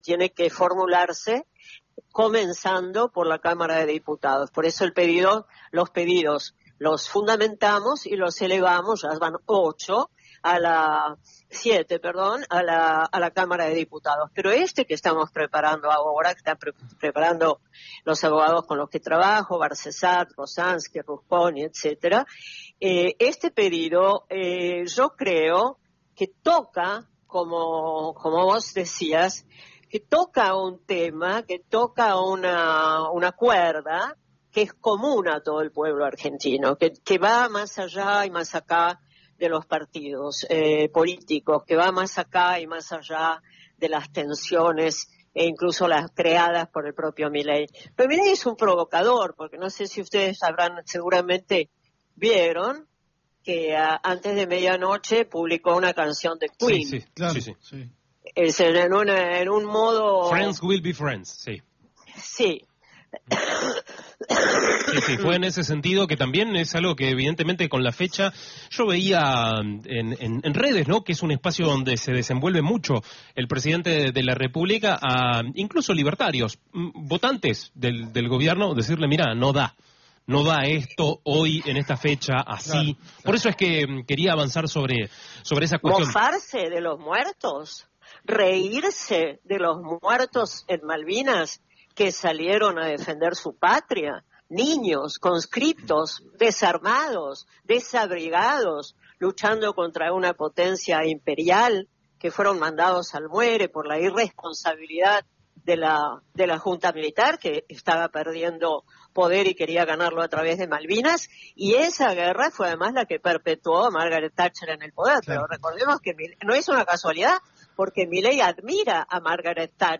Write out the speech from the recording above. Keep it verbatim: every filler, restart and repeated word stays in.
tiene que formularse comenzando por la Cámara de Diputados. Por eso el pedido, los pedidos los fundamentamos y los elevamos, ya van ocho, a la siete, perdón, a la a la Cámara de Diputados. Pero este que estamos preparando ahora, que están pre- preparando los abogados con los que trabajo, Barcesat, Rosansky, Rusconi, etcétera, eh, este pedido eh, yo creo que toca, como como vos decías, que toca un tema, que toca una una cuerda que es común a todo el pueblo argentino, que que va más allá y más acá de los partidos eh, políticos, que va más acá y más allá de las tensiones e incluso las creadas por el propio Milei. Pero Milei es un provocador, porque no sé si ustedes sabrán, seguramente vieron que a, antes de medianoche publicó una canción de Queen. Sí, sí, claro. Sí, sí. sí. Es en, en, una, en un modo... Friends will be friends, sí. Sí. Sí, sí, fue en ese sentido que también es algo que evidentemente con la fecha yo veía en, en, en redes, ¿no? Que es un espacio donde se desenvuelve mucho el presidente de, de la República a incluso libertarios, votantes del, del gobierno, decirle, mira, no da. No da esto hoy, en esta fecha, así. Claro, claro. Por eso es que quería avanzar sobre, sobre esa cuestión. Mofarse de los muertos, reírse de los muertos en Malvinas que salieron a defender su patria, niños, conscriptos, desarmados, desabrigados, luchando contra una potencia imperial, que fueron mandados al muere por la irresponsabilidad de la de la Junta Militar, que estaba perdiendo poder y quería ganarlo a través de Malvinas, y esa guerra fue además la que perpetuó a Margaret Thatcher en el poder. Claro. Pero recordemos que no es una casualidad, porque Milei admira a Margaret Thatcher.